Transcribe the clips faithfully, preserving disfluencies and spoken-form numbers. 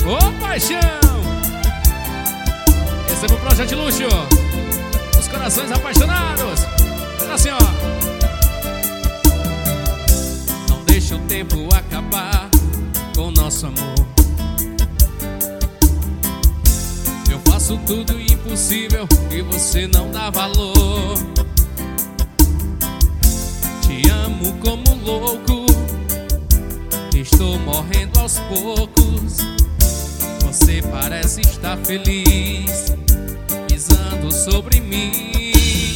Ô paixão! Esse é meu projeto de luxo, os corações apaixonados. Olha assim, ó. Não deixa o tempo acabar com nosso amor. Eu faço tudo o impossível e você não dá valor. Te amo como louco, estou morrendo aos poucos. Você parece estar feliz, pisando sobre mim.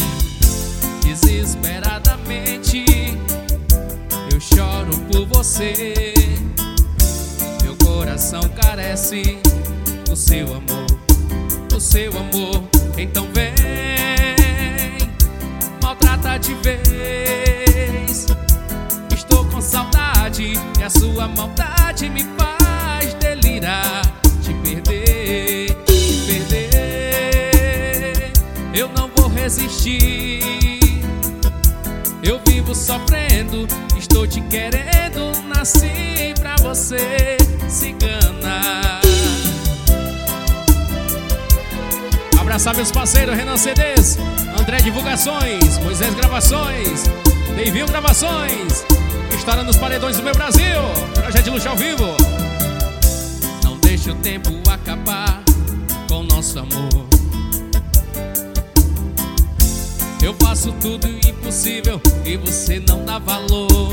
Desesperadamente eu choro por você. Meu coração carece do seu amor, do seu amor. Então vem, maltrata de vez. Estou com saudade e a sua maldade me faz delirar. Te perder, te perder, eu não vou resistir. Eu vivo sofrendo, estou te querendo. Nasci pra você, cigana. Abraçar meus parceiros, Renan C Ds, André Divulgações, Moisés Gravações, Deivil Gravações, História nos Paredões do meu Brasil, projeto de luxo ao vivo. Não deixe o tempo acabar com nosso amor. Eu faço tudo o impossível e você não dá valor.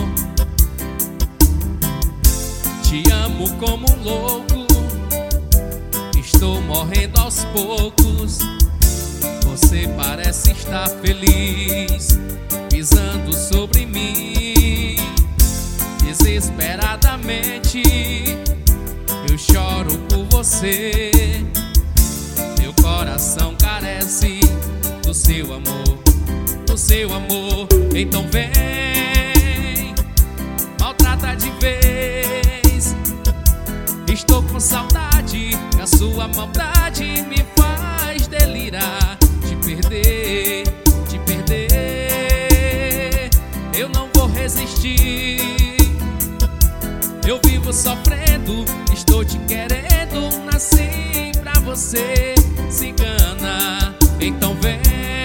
Te amo como um louco, estou morrendo aos poucos. Você parece estar feliz, pisando sobre mim. Desesperadamente eu choro por você. Meu coração carece do seu amor, do seu amor. Então vem, maltrata de vez. Estou com saudade, a sua maldade me faz delirar. Te perder, te perder, eu não vou resistir. Eu vivo sofrendo, estou te querendo. Nasci pra você, cigana. Então vem,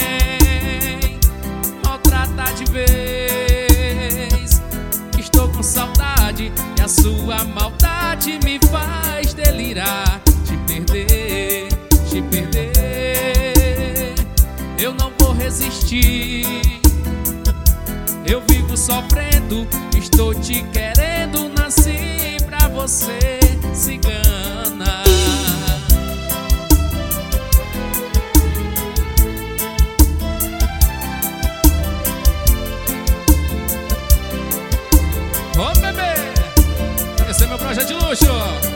maltrata de vez. Estou com saudade e a sua maldade me faz delirar. Te perder, te perder, eu não vou resistir. Eu vivo sofrendo, estou te querendo. Nasci pra você, cigana. Ô bebê, esse é meu projeto de luxo.